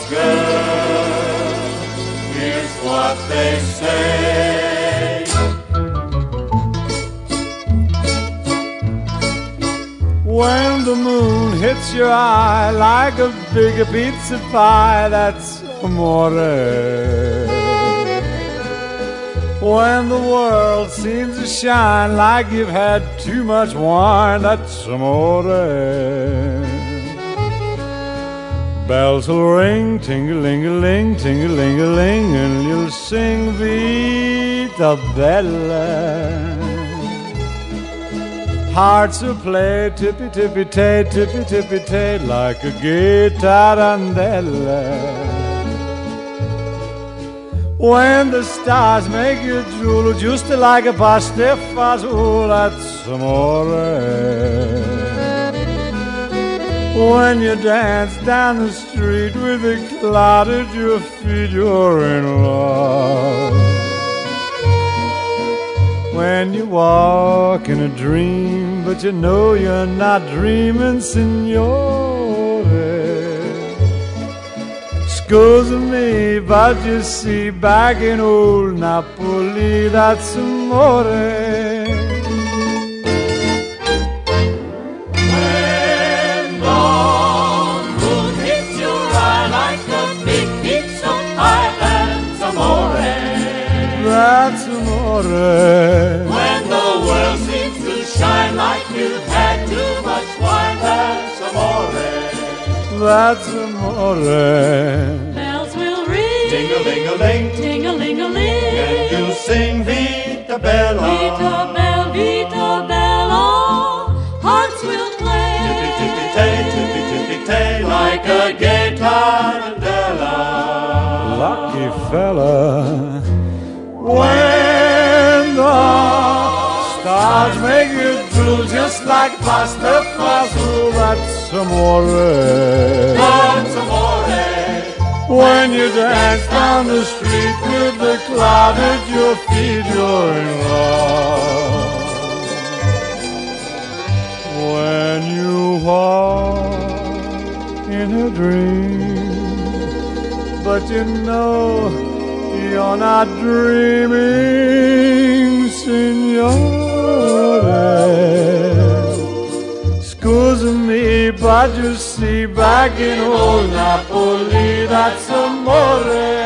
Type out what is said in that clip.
girl. Here's what they say. When the moon hits your eye like a big pizza pie, that's amore. When the world seems to shine like you've had too much wine, that's amore. Bells will ring, ting-a-ling-a-ling, ting-a-ling-a-ling, and you'll sing Vita Bella. Hearts will play tippy-tippy-tay, tippy-tippy-tay, like a gay tarantella. When the stars make you drool, just like a pastifazool, that's amore. When you dance down the street with a cloud at your feet, you're in love. When you walk in a dream, but you know you're not dreaming, signore. Scusa me, but you see, back in old Napoli, that's amore. When the moon hits your eye like a big pizza pie, that's amore. That's amore. When the world seems to shine like you've had too much wine, that's amore. That's amore. Bells will ring, Ting-a-ling-a-ling, ting-a-ling-a-ling, and you'll sing Vita Bella. Vita Bella, Vita Bella. Hearts will play, Tippy-tippy-tay, tippy-tippy-tay, like a gay tarantella. Lucky fella. When the stars make you drool just like pasta fazool, that's amore. That's amore. When you dance down the street with the cloud at your feet, you're in love. When you walk in a dream, but you know you're not dreaming, signore. Scusa me, but you see, back in old Napoli, that's amore.